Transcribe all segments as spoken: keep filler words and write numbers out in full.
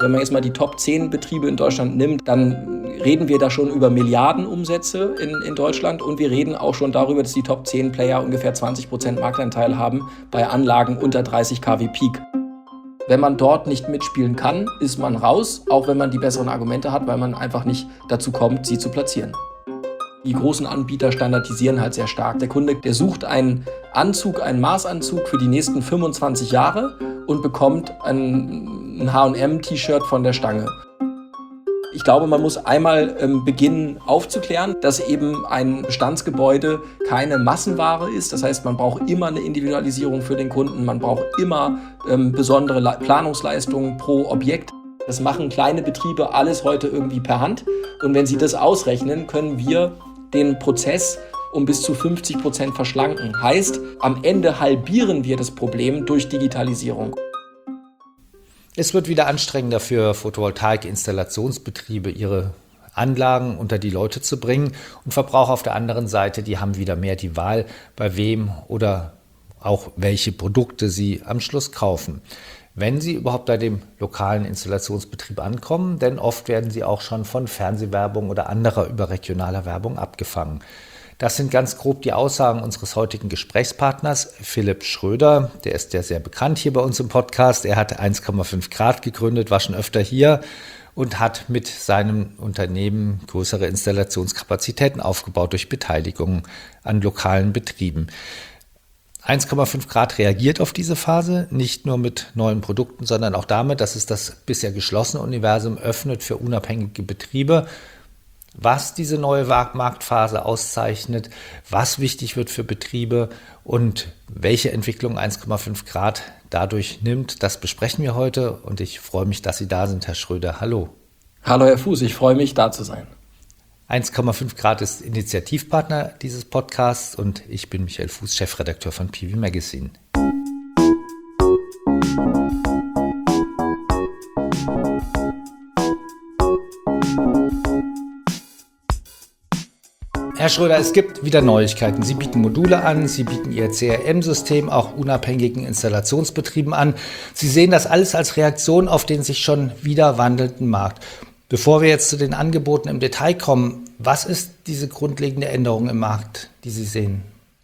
wenn man jetzt mal die Top zehn Betriebe in Deutschland nimmt, dann reden wir da schon über Milliardenumsätze in, in Deutschland und wir reden auch schon darüber, dass die Top zehn Player ungefähr zwanzig Prozent Marktanteil haben bei Anlagen unter dreißig Kilowatt Peak. Wenn man dort nicht mitspielen kann, ist man raus, auch wenn man die besseren Argumente hat, weil man einfach nicht dazu kommt, sie zu platzieren. Die großen Anbieter standardisieren halt sehr stark. Der Kunde, der sucht einen Anzug, einen Maßanzug für die nächsten fünfundzwanzig Jahre und bekommt ein, ein H und M-T-Shirt von der Stange. Ich glaube, man muss einmal ähm, beginnen aufzuklären, dass eben ein Bestandsgebäude keine Massenware ist. Das heißt, man braucht immer eine Individualisierung für den Kunden. Man braucht immer ähm, besondere Le- Planungsleistungen pro Objekt. Das machen kleine Betriebe alles heute irgendwie per Hand. Und wenn sie das ausrechnen, können wir den Prozess um bis zu fünfzig Prozent verschlanken. Heißt, am Ende halbieren wir das Problem durch Digitalisierung. Es wird wieder anstrengender für Photovoltaik-Installationsbetriebe, ihre Anlagen unter die Leute zu bringen. Und Verbraucher auf der anderen Seite, die haben wieder mehr die Wahl, bei wem oder auch welche Produkte sie am Schluss kaufen. Wenn sie überhaupt bei dem lokalen Installationsbetrieb ankommen, denn oft werden sie auch schon von Fernsehwerbung oder anderer überregionaler Werbung abgefangen. Das sind ganz grob die Aussagen unseres heutigen Gesprächspartners Philipp Schröder. Der ist ja sehr bekannt hier bei uns im Podcast. Er hat eins Komma fünf Grad gegründet, war schon öfter hier und hat mit seinem Unternehmen größere Installationskapazitäten aufgebaut durch Beteiligung an lokalen Betrieben. eins Komma fünf Grad reagiert auf diese Phase nicht nur mit neuen Produkten, sondern auch damit, dass es das bisher geschlossene Universum öffnet für unabhängige Betriebe. Was diese neue Marktphase auszeichnet, was wichtig wird für Betriebe und welche Entwicklung eins Komma fünf Grad dadurch nimmt, das besprechen wir heute und ich freue mich, dass Sie da sind, Herr Schröder. Hallo. Hallo Herr Fuß, ich freue mich, da zu sein. eins Komma fünf Grad ist Initiativpartner dieses Podcasts und ich bin Michael Fuß, Chefredakteur von P V Magazine. Herr Schröder, es gibt wieder Neuigkeiten. Sie bieten Module an, Sie bieten Ihr C R M-System auch unabhängigen Installationsbetrieben an. Sie sehen das alles als Reaktion auf den sich schon wieder wandelnden Markt. Bevor wir jetzt zu den Angeboten im Detail kommen, was ist diese grundlegende Änderung im Markt, die Sie sehen?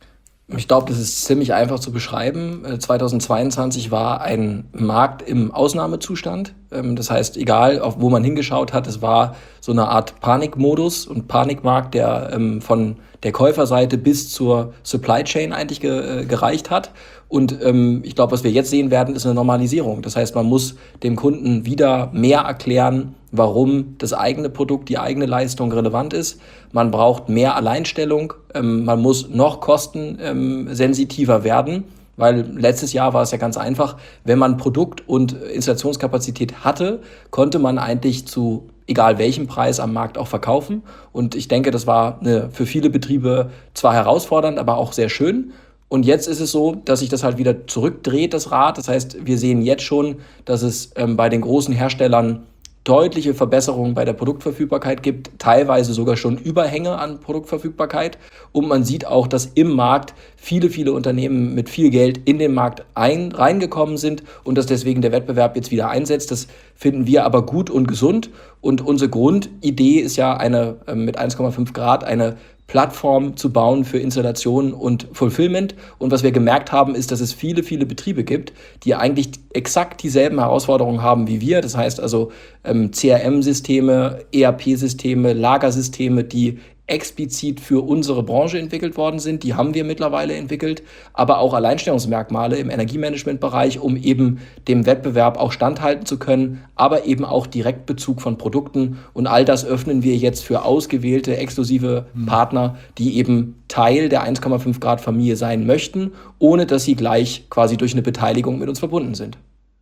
Ich glaube, das ist ziemlich einfach zu beschreiben. zweitausendzweiundzwanzig war ein Markt im Ausnahmezustand. Das heißt, egal, auf wo man hingeschaut hat, es war so eine Art Panikmodus und Panikmarkt, der von der Käuferseite bis zur Supply Chain eigentlich ge- gereicht hat. Und ähm, ich glaube, was wir jetzt sehen werden, ist eine Normalisierung. Das heißt, man muss dem Kunden wieder mehr erklären, warum das eigene Produkt, die eigene Leistung relevant ist. Man braucht mehr Alleinstellung. Ähm, man muss noch kostensensitiver ähm, werden, weil letztes Jahr war es ja ganz einfach. Wenn man Produkt- und Installationskapazität hatte, konnte man eigentlich zu egal welchem Preis am Markt auch verkaufen. Und ich denke, das war eine, für viele Betriebe zwar herausfordernd, aber auch sehr schön. Und jetzt ist es so, dass sich das halt wieder zurückdreht, das Rad. Das heißt, wir sehen jetzt schon, dass es ähm, bei den großen Herstellern deutliche Verbesserungen bei der Produktverfügbarkeit gibt, teilweise sogar schon Überhänge an Produktverfügbarkeit. Und man sieht auch, dass im Markt viele, viele Unternehmen mit viel Geld in den Markt ein, reingekommen sind und dass deswegen der Wettbewerb jetzt wieder einsetzt. Das finden wir aber gut und gesund. Und unsere Grundidee ist ja eine mit eins Komma fünf Grad eine Plattform zu bauen für Installation und Fulfillment. Und was wir gemerkt haben, ist, dass es viele, viele Betriebe gibt, die eigentlich exakt dieselben Herausforderungen haben wie wir. Das heißt also ähm, C R M-Systeme, E R P-Systeme, Lagersysteme, die explizit für unsere Branche entwickelt worden sind. Die haben wir mittlerweile entwickelt, aber auch Alleinstellungsmerkmale im Energiemanagementbereich, um eben dem Wettbewerb auch standhalten zu können, aber eben auch Direktbezug von Produkten. Und all das öffnen wir jetzt für ausgewählte, exklusive mhm. Partner, die eben Teil der eins Komma fünf Grad Familie sein möchten, ohne dass sie gleich quasi durch eine Beteiligung mit uns verbunden sind.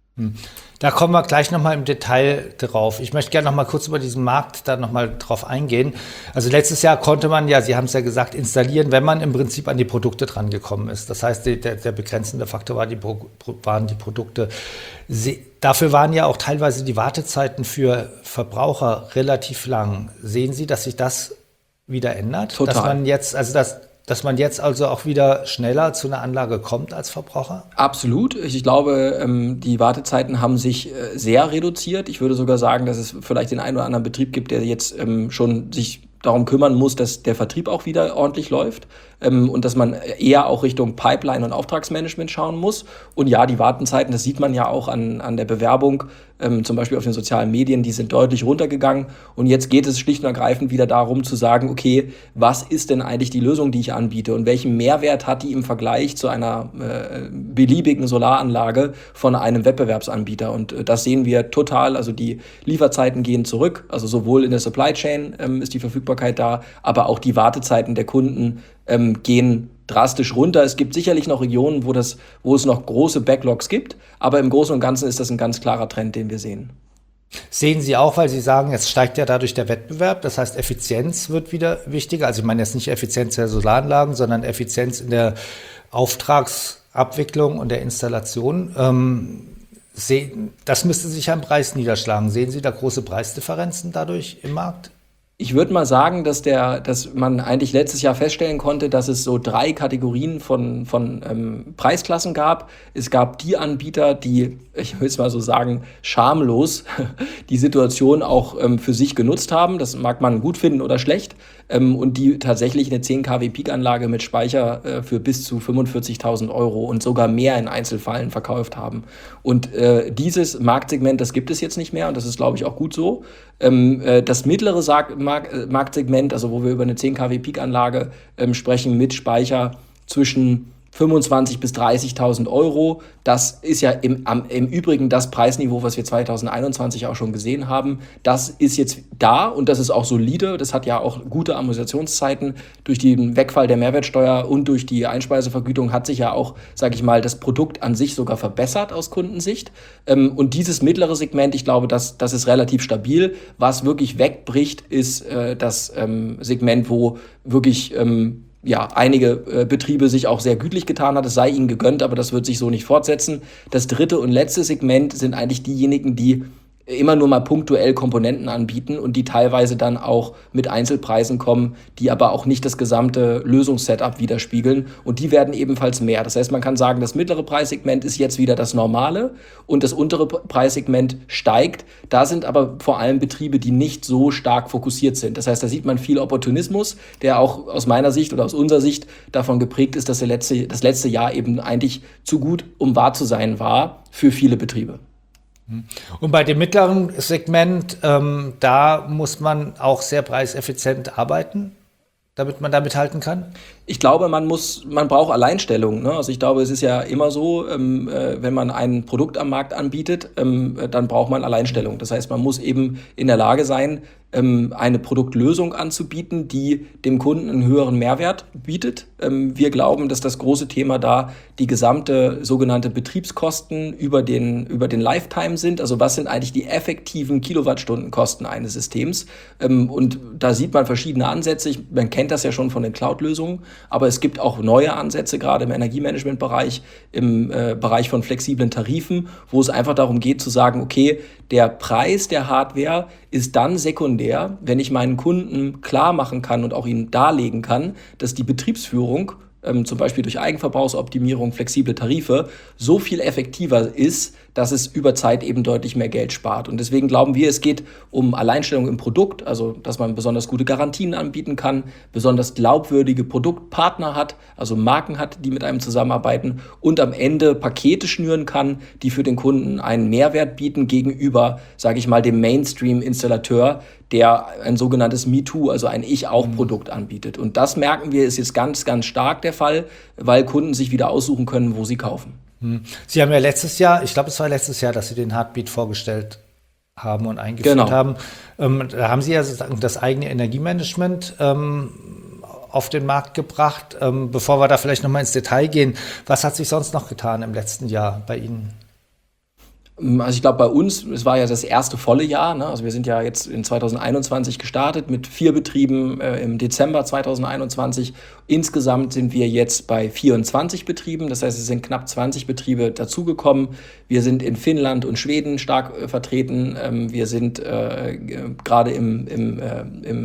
Da kommen wir gleich nochmal im Detail drauf. Ich möchte gerne nochmal kurz über diesen Markt da nochmal drauf eingehen. Also letztes Jahr konnte man ja, Sie haben es ja gesagt, installieren, wenn man im Prinzip an die Produkte dran gekommen ist. Das heißt, der, der begrenzende Faktor war die, waren die Produkte. Sie, dafür waren ja auch teilweise die Wartezeiten für Verbraucher relativ lang. Sehen Sie, dass sich das wieder ändert? Total. Dass man jetzt, also das dass man jetzt also auch wieder schneller zu einer Anlage kommt als Verbraucher? Absolut. Ich, ich glaube, ähm, die Wartezeiten haben sich äh, sehr reduziert. Ich würde sogar sagen, dass es vielleicht den einen oder anderen Betrieb gibt, der jetzt ähm, schon sich darum kümmern muss, dass der Vertrieb auch wieder ordentlich läuft ähm, und dass man eher auch Richtung Pipeline und Auftragsmanagement schauen muss. Und ja, die Wartezeiten, das sieht man ja auch an, an der Bewerbung, ähm, zum Beispiel auf den sozialen Medien, die sind deutlich runtergegangen. Und jetzt geht es schlicht und ergreifend wieder darum zu sagen, okay, was ist denn eigentlich die Lösung, die ich anbiete und welchen Mehrwert hat die im Vergleich zu einer äh, beliebigen Solaranlage von einem Wettbewerbsanbieter. Und äh, das sehen wir total. Also die Lieferzeiten gehen zurück, also sowohl in der Supply Chain ähm, ist die Verfügbarkeit da, aber auch die Wartezeiten der Kunden ähm, gehen drastisch runter. Es gibt sicherlich noch Regionen, wo, das, wo es noch große Backlogs gibt, aber im Großen und Ganzen ist das ein ganz klarer Trend, den wir sehen. Sehen Sie auch, weil Sie sagen, jetzt steigt ja dadurch der Wettbewerb, das heißt Effizienz wird wieder wichtiger. Also ich meine jetzt nicht Effizienz der Solaranlagen, sondern Effizienz in der Auftragsabwicklung und der Installation. Ähm, sehen, das müsste sich am Preis niederschlagen. Sehen Sie da große Preisdifferenzen dadurch im Markt? Ich würde mal sagen, dass, der, dass man eigentlich letztes Jahr feststellen konnte, dass es so drei Kategorien von, von ähm, Preisklassen gab. Es gab die Anbieter, die, ich will es mal so sagen, schamlos die Situation auch ähm, für sich genutzt haben. Das mag man gut finden oder schlecht. Ähm, und die tatsächlich eine zehn Kilowatt Peak-Anlage mit Speicher äh, für bis zu fünfundvierzigtausend Euro und sogar mehr in Einzelfällen verkauft haben. Und äh, dieses Marktsegment, das gibt es jetzt nicht mehr und das ist, glaube ich, auch gut so. Ähm, äh, das mittlere Sag Mark Marktsegment, also wo wir über eine zehn Kilowatt Peak-Anlage ähm, sprechen mit Speicher zwischen fünfundzwanzigtausend bis dreißigtausend Euro. Das ist ja im, am, im Übrigen das Preisniveau, was wir zweitausendeinundzwanzig auch schon gesehen haben. Das ist jetzt da und das ist auch solide. Das hat ja auch gute Amortisationszeiten. Durch den Wegfall der Mehrwertsteuer und durch die Einspeisevergütung hat sich ja auch, sage ich mal, das Produkt an sich sogar verbessert aus Kundensicht. Ähm, und dieses mittlere Segment, ich glaube, das, das ist relativ stabil. Was wirklich wegbricht, ist äh, das ähm, Segment, wo wirklich ähm, ja, einige äh, Betriebe sich auch sehr gütlich getan hat, es sei ihnen gegönnt, aber das wird sich so nicht fortsetzen. Das dritte und letzte Segment sind eigentlich diejenigen, die immer nur mal punktuell Komponenten anbieten und die teilweise dann auch mit Einzelpreisen kommen, die aber auch nicht das gesamte Lösungssetup widerspiegeln und die werden ebenfalls mehr. Das heißt, man kann sagen, das mittlere Preissegment ist jetzt wieder das Normale und das untere Preissegment steigt. Da sind aber vor allem Betriebe, die nicht so stark fokussiert sind. Das heißt, da sieht man viel Opportunismus, der auch aus meiner Sicht oder aus unserer Sicht davon geprägt ist, dass der letzte, das letzte Jahr eben eigentlich zu gut, um wahr zu sein war für viele Betriebe. Und bei dem mittleren Segment, ähm, da muss man auch sehr preiseffizient arbeiten, damit man da mithalten kann? Ich glaube, man muss, man braucht Alleinstellung. Ne? Also ich glaube, es ist ja immer so, ähm, äh, wenn man ein Produkt am Markt anbietet, ähm, dann braucht man Alleinstellung. Das heißt, man muss eben in der Lage sein, ähm, eine Produktlösung anzubieten, die dem Kunden einen höheren Mehrwert bietet. Ähm, wir glauben, dass das große Thema da die gesamte sogenannte Betriebskosten über den, über den Lifetime sind. Also was sind eigentlich die effektiven Kilowattstundenkosten eines Systems? Ähm, und da sieht man verschiedene Ansätze. Ich, man kennt das ja schon von den Cloud-Lösungen. Aber es gibt auch neue Ansätze, gerade im Energiemanagement-Bereich, im äh, Bereich von flexiblen Tarifen, wo es einfach darum geht zu sagen, okay, der Preis der Hardware ist dann sekundär, wenn ich meinen Kunden klar machen kann und auch ihnen darlegen kann, dass die Betriebsführung ähm, zum Beispiel durch Eigenverbrauchsoptimierung, flexible Tarife, so viel effektiver ist, dass es über Zeit eben deutlich mehr Geld spart. Und deswegen glauben wir, es geht um Alleinstellung im Produkt, also dass man besonders gute Garantien anbieten kann, besonders glaubwürdige Produktpartner hat, also Marken hat, die mit einem zusammenarbeiten und am Ende Pakete schnüren kann, die für den Kunden einen Mehrwert bieten gegenüber, sage ich mal, dem Mainstream-Installateur, der ein sogenanntes MeToo, also ein Ich-auch-Produkt anbietet. Und das merken wir, ist jetzt ganz, ganz stark der Fall, weil Kunden sich wieder aussuchen können, wo sie kaufen. Sie haben ja letztes Jahr, ich glaube, es war letztes Jahr, dass Sie den Heartbeat vorgestellt haben und eingeführt genau. haben. Ähm, da haben Sie ja sozusagen das eigene Energiemanagement ähm, auf den Markt gebracht. Ähm, bevor wir da vielleicht nochmal ins Detail gehen, was hat sich sonst noch getan im letzten Jahr bei Ihnen? Also ich glaube, bei uns, es war ja das erste volle Jahr, ne? Also wir sind ja jetzt in zweitausendeinundzwanzig gestartet mit vier Betrieben äh, im Dezember zweitausendeinundzwanzig. Insgesamt sind wir jetzt bei vierundzwanzig Betrieben, das heißt, es sind knapp zwanzig Betriebe dazugekommen. Wir sind in Finnland und Schweden stark äh, vertreten. Ähm, wir sind äh, gerade im, im, äh, im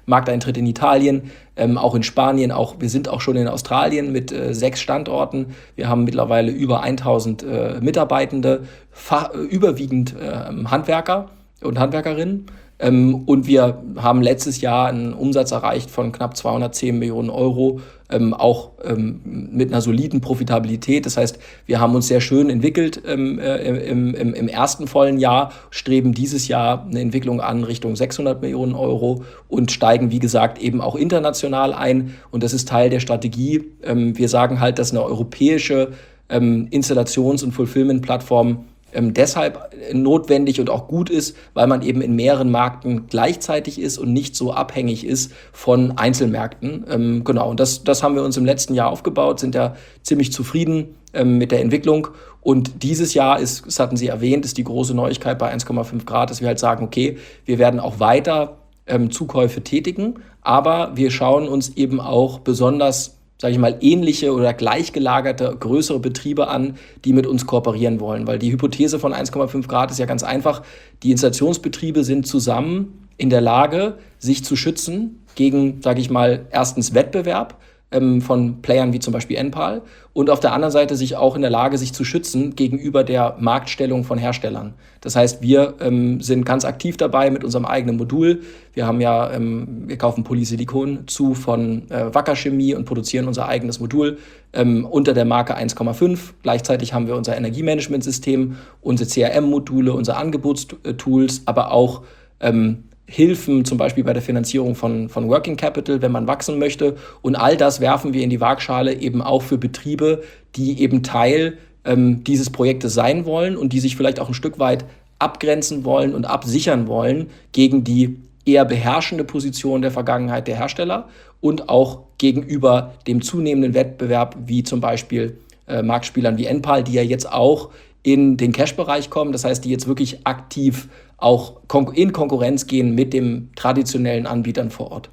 Markteintritt in Italien, ähm, auch in Spanien, auch, wir sind auch schon in Australien mit äh, sechs Standorten. Wir haben mittlerweile über tausend äh, Mitarbeitende, fach, äh, überwiegend äh, Handwerker und Handwerkerinnen. Ähm, und wir haben letztes Jahr einen Umsatz erreicht von knapp zweihundertzehn Millionen Euro, ähm, auch ähm, mit einer soliden Profitabilität. Das heißt, wir haben uns sehr schön entwickelt ähm, äh, im, im, im ersten vollen Jahr, streben dieses Jahr eine Entwicklung an Richtung sechshundert Millionen Euro und steigen, wie gesagt, eben auch international ein. Und das ist Teil der Strategie. Ähm, wir sagen halt, dass eine europäische ähm, Installations- und Fulfillment-Plattform Ähm, deshalb notwendig und auch gut ist, weil man eben in mehreren Märkten gleichzeitig ist und nicht so abhängig ist von Einzelmärkten. Ähm, genau, und das, das haben wir uns im letzten Jahr aufgebaut, sind ja ziemlich zufrieden ähm, mit der Entwicklung. Und dieses Jahr ist, das hatten Sie erwähnt, ist die große Neuigkeit bei eins Komma fünf Grad, dass wir halt sagen, okay, wir werden auch weiter ähm, Zukäufe tätigen, aber wir schauen uns eben auch besonders, sage ich mal, ähnliche oder gleichgelagerte größere Betriebe an, die mit uns kooperieren wollen. Weil die Hypothese von eins Komma fünf Grad ist ja ganz einfach, die Installationsbetriebe sind zusammen in der Lage, sich zu schützen gegen, sage ich mal, erstens Wettbewerb ähm, von Playern wie zum Beispiel Enpal und auf der anderen Seite sich auch in der Lage, sich zu schützen gegenüber der Marktstellung von Herstellern. Das heißt, wir ähm, sind ganz aktiv dabei mit unserem eigenen Modul. Wir haben ja, ähm, wir kaufen Polysilikon zu von äh, Wacker Chemie und produzieren unser eigenes Modul ähm, unter der Marke eins Komma fünf. Gleichzeitig haben wir unser Energiemanagementsystem, unsere C R M-Module, unsere Angebotstools, aber auch ähm, Hilfen, zum Beispiel bei der Finanzierung von, von Working Capital, wenn man wachsen möchte. Und all das werfen wir in die Waagschale eben auch für Betriebe, die eben Teil ähm, dieses Projektes sein wollen und die sich vielleicht auch ein Stück weit abgrenzen wollen und absichern wollen gegen die eher beherrschende Position der Vergangenheit der Hersteller und auch gegenüber dem zunehmenden Wettbewerb, wie zum Beispiel äh, Marktspielern wie Enpal, die ja jetzt auch in den Cash-Bereich kommen. Das heißt, die jetzt wirklich aktiv auch in Konkurrenz gehen mit den traditionellen Anbietern vor Ort.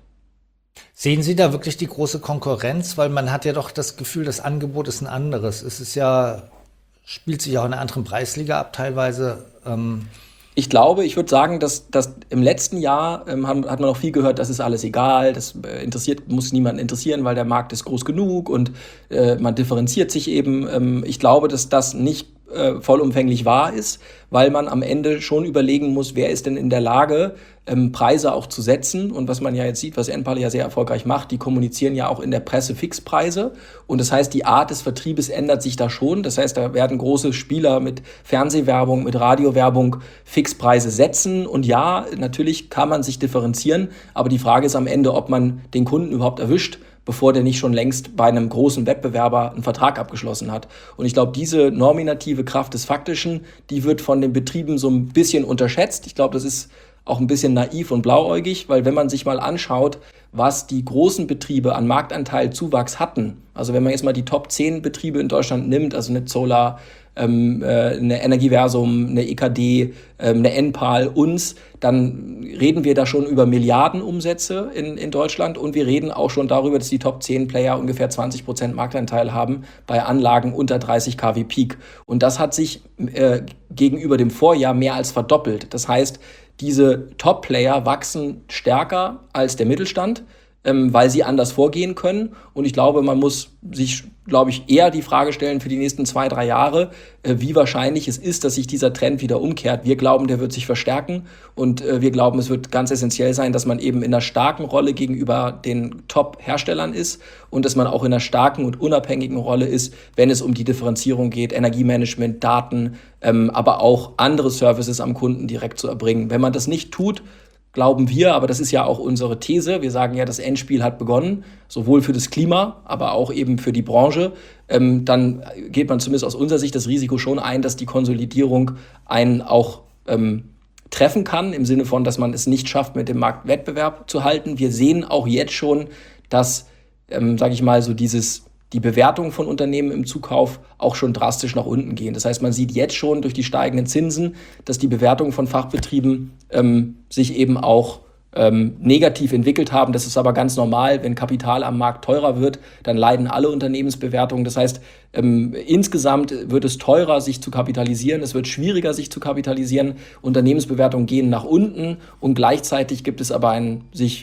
Sehen Sie da wirklich die große Konkurrenz? Weil man hat ja doch das Gefühl, das Angebot ist ein anderes. Es ist ja, spielt sich auch in einer anderen Preisliga ab teilweise. Ähm Ich glaube, ich würde sagen, dass, dass im letzten Jahr ähm, hat, hat man auch viel gehört, das ist alles egal, das äh, interessiert, muss niemanden interessieren, weil der Markt ist groß genug und äh, man differenziert sich eben. Ähm, ich glaube, dass das nicht äh, vollumfänglich wahr ist, weil man am Ende schon überlegen muss, wer ist denn in der Lage, ähm, Preise auch zu setzen. Und was man ja jetzt sieht, was Enpal ja sehr erfolgreich macht, die kommunizieren ja auch in der Presse Fixpreise. Und das heißt, die Art des Vertriebes ändert sich da schon. Das heißt, da werden große Spieler mit Fernsehwerbung, mit Radiowerbung Fixpreise setzen. Und ja, natürlich kann man sich differenzieren. Aber die Frage ist am Ende, ob man den Kunden überhaupt erwischt, bevor der nicht schon längst bei einem großen Wettbewerber einen Vertrag abgeschlossen hat. Und ich glaube, diese nominative Kraft des Faktischen, die wird von den Betrieben so ein bisschen unterschätzt. Ich glaube, das ist auch ein bisschen naiv und blauäugig, weil wenn man sich mal anschaut, was die großen Betriebe an Marktanteilzuwachs hatten, also wenn man jetzt mal die Top zehn Betriebe in Deutschland nimmt, also eine Zola, ähm, äh, eine Energiversum, eine E K D, ähm, eine Enpal, uns, dann reden wir da schon über Milliardenumsätze in, in Deutschland und wir reden auch schon darüber, dass die Top zehn Player ungefähr zwanzig Prozent Marktanteil haben bei Anlagen unter dreißig Kilowatt Peak. Und das hat sich äh, gegenüber dem Vorjahr mehr als verdoppelt. Das heißt, diese Top-Player wachsen stärker als der Mittelstand, ähm, weil sie anders vorgehen können. Und ich glaube, man muss sich, glaube ich, eher die Frage stellen für die nächsten zwei, drei Jahre, äh, wie wahrscheinlich es ist, dass sich dieser Trend wieder umkehrt. Wir glauben, der wird sich verstärken und äh, wir glauben, es wird ganz essentiell sein, dass man eben in einer starken Rolle gegenüber den Top-Herstellern ist und dass man auch in einer starken und unabhängigen Rolle ist, wenn es um die Differenzierung geht, Energiemanagement, Daten, ähm, aber auch andere Services am Kunden direkt zu erbringen. Wenn man das nicht tut, glauben wir, aber das ist ja auch unsere These, wir sagen ja, das Endspiel hat begonnen, sowohl für das Klima, aber auch eben für die Branche, ähm, dann geht man zumindest aus unserer Sicht das Risiko schon ein, dass die Konsolidierung einen auch ähm, treffen kann, im Sinne von, dass man es nicht schafft, mit dem Marktwettbewerb zu halten. Wir sehen auch jetzt schon, dass, ähm, sage ich mal, so dieses die Bewertungen von Unternehmen im Zukauf auch schon drastisch nach unten gehen. Das heißt, man sieht jetzt schon durch die steigenden Zinsen, dass die Bewertungen von Fachbetrieben ähm, sich eben auch ähm, negativ entwickelt haben. Das ist aber ganz normal. Wenn Kapital am Markt teurer wird, dann leiden alle Unternehmensbewertungen. Das heißt, ähm, insgesamt wird es teurer, sich zu kapitalisieren. Es wird schwieriger, sich zu kapitalisieren. Unternehmensbewertungen gehen nach unten und gleichzeitig gibt es aber ein sich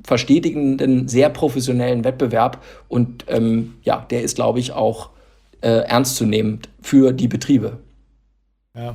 verstetigenden, sehr professionellen Wettbewerb. Und ähm, ja, der ist, glaube ich, auch äh, ernstzunehmend für die Betriebe. Ja.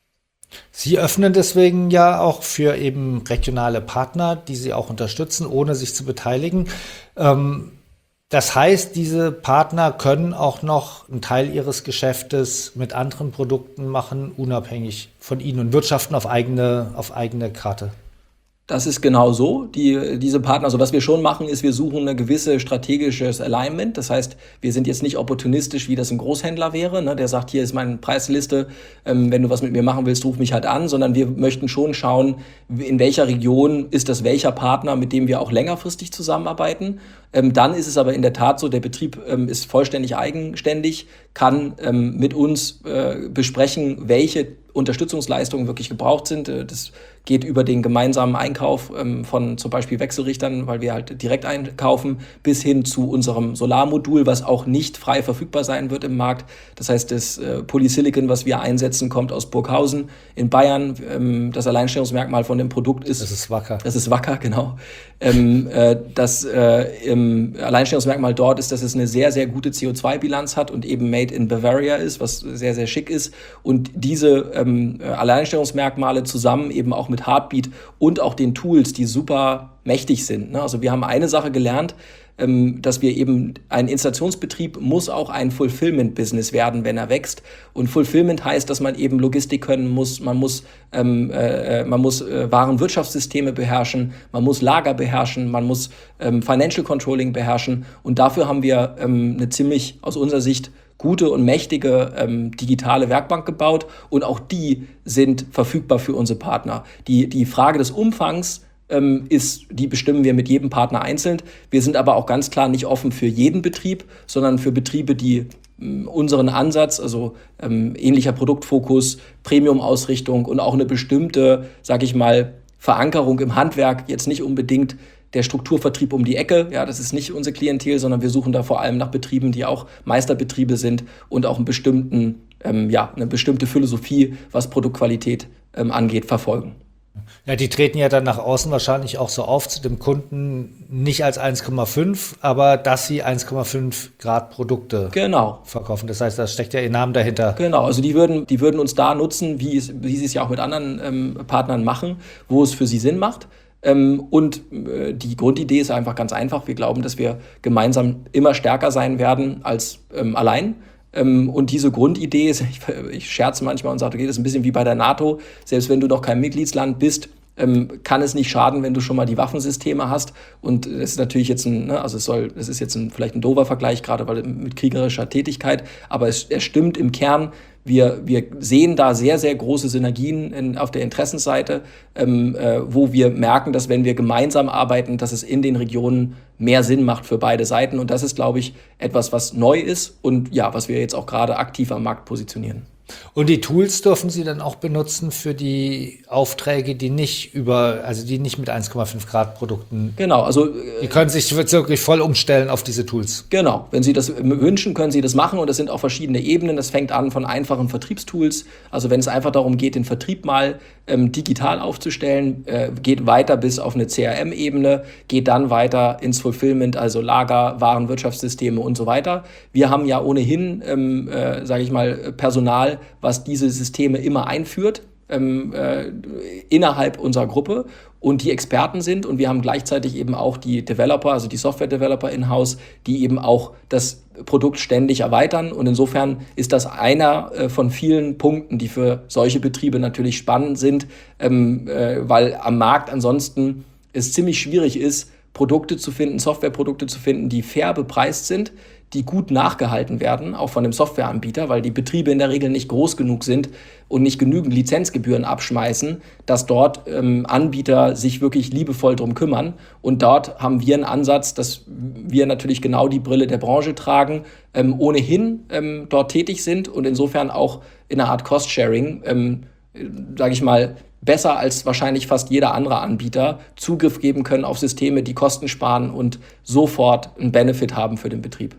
Sie öffnen deswegen ja auch für eben regionale Partner, die Sie auch unterstützen, ohne sich zu beteiligen. Ähm, das heißt, diese Partner können auch noch einen Teil ihres Geschäftes mit anderen Produkten machen, unabhängig von Ihnen und wirtschaften auf eigene, auf eigene Karte. Das ist genau so. Die, diese Partner, also was wir schon machen, ist, wir suchen ein gewisses strategisches Alignment. Das heißt, wir sind jetzt nicht opportunistisch, wie das ein Großhändler wäre, ne, der sagt, hier ist meine Preisliste, ähm, wenn du was mit mir machen willst, ruf mich halt an, sondern wir möchten schon schauen, in welcher Region ist das welcher Partner, mit dem wir auch längerfristig zusammenarbeiten. Ähm, dann ist es aber in der Tat so, der Betrieb ähm, ist vollständig eigenständig, kann ähm, mit uns äh, besprechen, welche Unterstützungsleistungen wirklich gebraucht sind. Das geht über den gemeinsamen Einkauf ähm, von zum Beispiel Wechselrichtern, weil wir halt direkt einkaufen, bis hin zu unserem Solarmodul, was auch nicht frei verfügbar sein wird im Markt. Das heißt, das äh, Polysilicon, was wir einsetzen, kommt aus Burghausen in Bayern. Ähm, das Alleinstellungsmerkmal von dem Produkt ist... Das ist Wacker. Das ist Wacker, genau. Ähm, äh, das äh, im Alleinstellungsmerkmal dort ist, dass es eine sehr, sehr gute C O zwei Bilanz hat und eben made in Bavaria ist, was sehr, sehr schick ist. Und diese ähm, Alleinstellungsmerkmale zusammen eben auch mit Heartbeat und auch den Tools, die super mächtig sind. Ne? Also wir haben eine Sache gelernt, ähm, dass wir eben, ein Installationsbetrieb muss auch ein Fulfillment-Business werden, wenn er wächst. Und Fulfillment heißt, dass man eben Logistik können muss, man muss, ähm, äh, man muss äh, Warenwirtschaftssysteme beherrschen, man muss Lager beherrschen, man muss ähm, Financial Controlling beherrschen. Und dafür haben wir ähm, eine ziemlich, aus unserer Sicht, gute und mächtige ähm, digitale Werkbank gebaut, und auch die sind verfügbar für unsere Partner. Die, die Frage des Umfangs ähm, ist, die bestimmen wir mit jedem Partner einzeln. Wir sind aber auch ganz klar nicht offen für jeden Betrieb, sondern für Betriebe, die ähm, unseren Ansatz, also ähm, ähnlicher Produktfokus, Premium-Ausrichtung und auch eine bestimmte, sag ich mal, Verankerung im Handwerk, jetzt nicht unbedingt der Strukturvertrieb um die Ecke, ja, das ist nicht unsere Klientel, sondern wir suchen da vor allem nach Betrieben, die auch Meisterbetriebe sind und auch einen bestimmten, ähm, ja, eine bestimmte Philosophie, was Produktqualität ähm, angeht, verfolgen. Ja, die treten ja dann nach außen wahrscheinlich auch so auf zu dem Kunden, nicht als eins Komma fünf, aber dass sie eins Komma fünf Grad Produkte genau. verkaufen. Das heißt, da steckt ja ihr Name dahinter. Genau, also die würden, die würden uns da nutzen, wie, es, wie sie es ja auch mit anderen ähm, Partnern machen, wo es für sie Sinn macht. Ähm, und äh, die Grundidee ist einfach ganz einfach. Wir glauben, dass wir gemeinsam immer stärker sein werden als ähm, allein. Ähm, und diese Grundidee ist, ich, ich scherze manchmal und sage, okay, das ist ein bisschen wie bei der NATO. Selbst wenn du noch kein Mitgliedsland bist, ähm, kann es nicht schaden, wenn du schon mal die Waffensysteme hast. Und das ist natürlich jetzt ein, ne, also es soll, es ist jetzt ein, vielleicht ein doofer Vergleich, gerade weil mit kriegerischer Tätigkeit, aber es, es stimmt im Kern. Wir, wir sehen da sehr, sehr große Synergien in, auf der Interessenseite, ähm, äh, wo wir merken, dass wenn wir gemeinsam arbeiten, dass es in den Regionen mehr Sinn macht für beide Seiten. Und das ist, glaube ich, etwas, was neu ist und ja, was wir jetzt auch gerade aktiv am Markt positionieren. Und die Tools dürfen Sie dann auch benutzen für die Aufträge, die nicht über, also die nicht mit eins Komma fünf Grad Produkten. Genau, also die können sich wirklich voll umstellen auf diese Tools. Genau, wenn Sie das wünschen, können Sie das machen, und das sind auch verschiedene Ebenen. Das fängt an von einfachen Vertriebstools, also wenn es einfach darum geht, den Vertrieb mal ähm, digital aufzustellen, äh, geht weiter bis auf eine C R M-Ebene, geht dann weiter ins Fulfillment, also Lager, Warenwirtschaftssysteme und so weiter. Wir haben ja ohnehin, ähm, äh, sage ich mal, Personal, was diese Systeme immer einführt, ähm, äh, innerhalb unserer Gruppe, und die Experten sind, und wir haben gleichzeitig eben auch die Developer, also die Software-Developer in-house, die eben auch das Produkt ständig erweitern, und insofern ist das einer äh, von vielen Punkten, die für solche Betriebe natürlich spannend sind, ähm, äh, weil am Markt ansonsten es ziemlich schwierig ist, Produkte zu finden, Softwareprodukte zu finden, die fair bepreist sind, die gut nachgehalten werden, auch von dem Softwareanbieter, weil die Betriebe in der Regel nicht groß genug sind und nicht genügend Lizenzgebühren abschmeißen, dass dort ähm, Anbieter sich wirklich liebevoll drum kümmern. Und dort haben wir einen Ansatz, dass wir natürlich genau die Brille der Branche tragen, ähm, ohnehin ähm, dort tätig sind und insofern auch in einer Art Cost-Sharing, ähm, sage ich mal, besser als wahrscheinlich fast jeder andere Anbieter Zugriff geben können auf Systeme, die Kosten sparen und sofort einen Benefit haben für den Betrieb.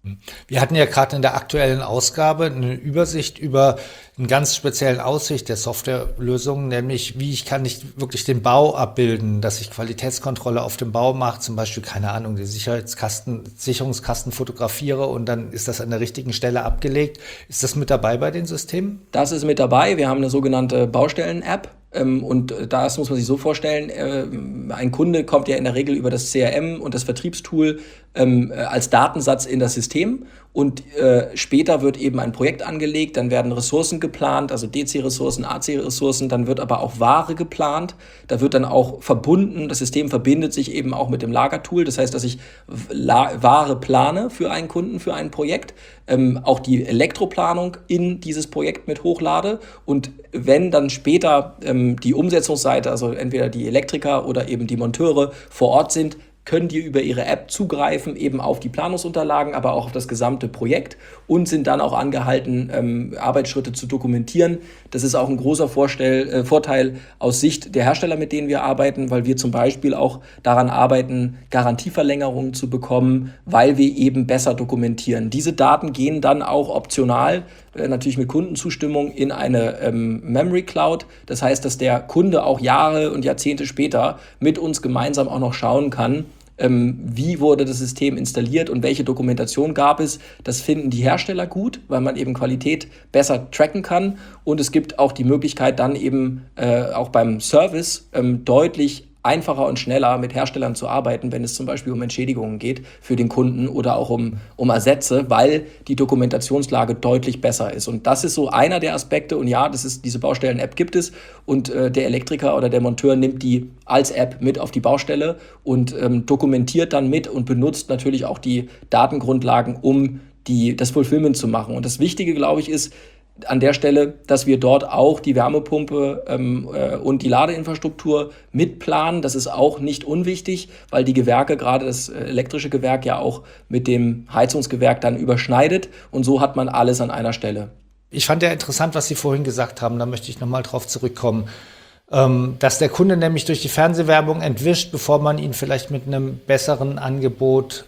Wir hatten ja gerade in der aktuellen Ausgabe eine Übersicht über einen ganz speziellen Aussicht der Softwarelösungen, nämlich wie ich kann nicht wirklich den Bau abbilden, dass ich Qualitätskontrolle auf dem Bau mache, zum Beispiel, keine Ahnung, den Sicherheitskasten, Sicherungskasten fotografiere und dann ist das an der richtigen Stelle abgelegt. Ist das mit dabei bei den Systemen? Das ist mit dabei. Wir haben eine sogenannte Baustellen-App. Ähm, und das muss man sich so vorstellen, äh, ein Kunde kommt ja in der Regel über das C R M und das Vertriebstool ähm, als Datensatz in das System und äh, später wird eben ein Projekt angelegt, dann werden Ressourcen geplant, also D C-Ressourcen, A C-Ressourcen, dann wird aber auch Ware geplant, da wird dann auch verbunden, das System verbindet sich eben auch mit dem Lagertool, das heißt, dass ich La- Ware plane für einen Kunden, für ein Projekt, ähm, auch die Elektroplanung in dieses Projekt mit hochlade und wenn dann später ähm, die Umsetzungsseite, also entweder die Elektriker oder eben die Monteure vor Ort sind, können die über ihre App zugreifen, eben auf die Planungsunterlagen, aber auch auf das gesamte Projekt und sind dann auch angehalten, ähm, Arbeitsschritte zu dokumentieren. Das ist auch ein großer Vorstell, äh, Vorteil aus Sicht der Hersteller, mit denen wir arbeiten, weil wir zum Beispiel auch daran arbeiten, Garantieverlängerungen zu bekommen, weil wir eben besser dokumentieren. Diese Daten gehen dann auch optional, äh, natürlich mit Kundenzustimmung, in eine ähm, Memory Cloud. Das heißt, dass der Kunde auch Jahre und Jahrzehnte später mit uns gemeinsam auch noch schauen kann, Ähm, wie wurde das System installiert und welche Dokumentation gab es. Das finden die Hersteller gut, weil man eben Qualität besser tracken kann. Und es gibt auch die Möglichkeit, dann eben äh, auch beim Service ähm, deutlich einfacher und schneller mit Herstellern zu arbeiten, wenn es zum Beispiel um Entschädigungen geht für den Kunden oder auch um, um Ersätze, weil die Dokumentationslage deutlich besser ist. Und das ist so einer der Aspekte. Und ja, das ist, diese Baustellen-App gibt es und äh, der Elektriker oder der Monteur nimmt die als App mit auf die Baustelle und ähm, dokumentiert dann mit und benutzt natürlich auch die Datengrundlagen, um die, das Fulfillment zu machen. Und das Wichtige, glaube ich, ist, an der Stelle, dass wir dort auch die Wärmepumpe ähm, äh, und die Ladeinfrastruktur mitplanen. Das ist auch nicht unwichtig, weil die Gewerke, gerade das elektrische Gewerk, ja auch mit dem Heizungsgewerk dann überschneidet. Und so hat man alles an einer Stelle. Ich fand ja interessant, was Sie vorhin gesagt haben, da möchte ich nochmal drauf zurückkommen, ähm, dass der Kunde nämlich durch die Fernsehwerbung entwischt, bevor man ihn vielleicht mit einem besseren Angebot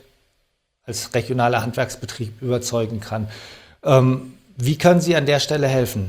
als regionaler Handwerksbetrieb überzeugen kann. Ähm, Wie können Sie an der Stelle helfen?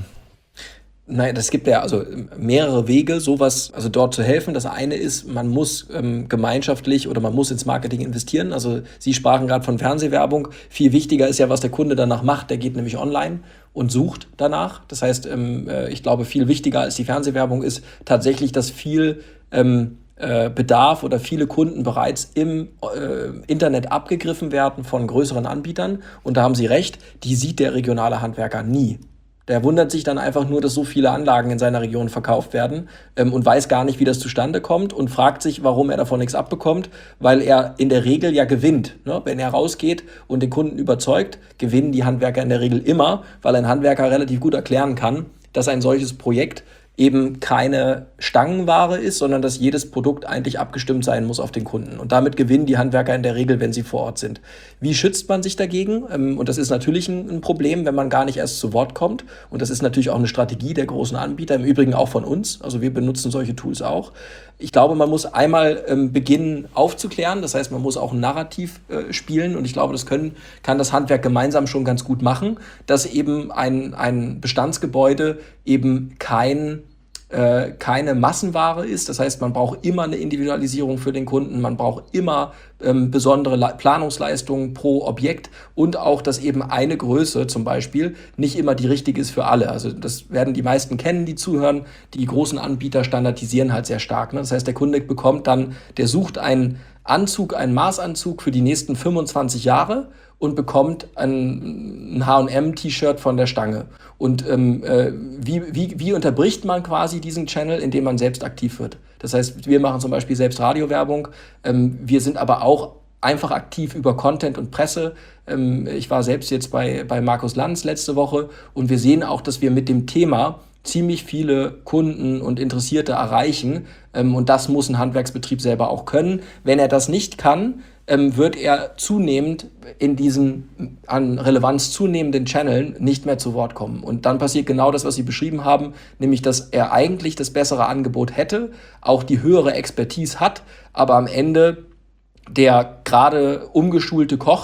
Nein, das gibt ja also mehrere Wege, sowas, also dort zu helfen. Das eine ist, man muss ähm, gemeinschaftlich oder man muss ins Marketing investieren. Also Sie sprachen gerade von Fernsehwerbung. Viel wichtiger ist ja, was der Kunde danach macht. Der geht nämlich online und sucht danach. Das heißt, ähm, äh, ich glaube, viel wichtiger als die Fernsehwerbung ist tatsächlich, dass viel ähm, äh, Bedarf oder viele Kunden bereits im äh, Internet abgegriffen werden von größeren Anbietern. Und da haben Sie recht, die sieht der regionale Handwerker nie. Der wundert sich dann einfach nur, dass so viele Anlagen in seiner Region verkauft werden ähm, und weiß gar nicht, wie das zustande kommt und fragt sich, warum er davon nichts abbekommt, weil er in der Regel ja gewinnt. Ne? Wenn er rausgeht und den Kunden überzeugt, gewinnen die Handwerker in der Regel immer, weil ein Handwerker relativ gut erklären kann, dass ein solches Projekt eben keine Stangenware ist, sondern dass jedes Produkt eigentlich abgestimmt sein muss auf den Kunden. Und damit gewinnen die Handwerker in der Regel, wenn sie vor Ort sind. Wie schützt man sich dagegen? Und das ist natürlich ein Problem, wenn man gar nicht erst zu Wort kommt. Und das ist natürlich auch eine Strategie der großen Anbieter, im Übrigen auch von uns. Also wir benutzen solche Tools auch. Ich glaube, man muss einmal ähm, beginnen aufzuklären. Das heißt, man muss auch ein Narrativ äh, spielen. Und ich glaube, das können, kann das Handwerk gemeinsam schon ganz gut machen, dass eben ein, ein Bestandsgebäude eben kein äh, keine Massenware ist. Das heißt, man braucht immer eine Individualisierung für den Kunden. Man braucht immer ähm, besondere Le- Planungsleistungen pro Objekt und auch, dass eben eine Größe zum Beispiel nicht immer die richtige ist für alle. Also das werden die meisten kennen, die zuhören. Die großen Anbieter standardisieren halt sehr stark. Ne? Das heißt, der Kunde bekommt dann, der sucht einen Anzug, einen Maßanzug für die nächsten fünfundzwanzig Jahre und bekommt ein, ein H und M-T-Shirt von der Stange. Und ähm, äh, wie, wie, wie unterbricht man quasi diesen Channel, indem man selbst aktiv wird? Das heißt, wir machen zum Beispiel selbst Radiowerbung. Ähm, wir sind aber auch einfach aktiv über Content und Presse. Ähm, ich war selbst jetzt bei, bei Markus Lanz letzte Woche und wir sehen auch, dass wir mit dem Thema ziemlich viele Kunden und Interessierte erreichen. Ähm, und das muss ein Handwerksbetrieb selber auch können. Wenn er das nicht kann, ähm, wird er zunehmend in diesen an Relevanz zunehmenden Channeln nicht mehr zu Wort kommen. Und dann passiert genau das, was Sie beschrieben haben, nämlich, dass er eigentlich das bessere Angebot hätte, auch die höhere Expertise hat, aber am Ende der gerade umgeschulte Koch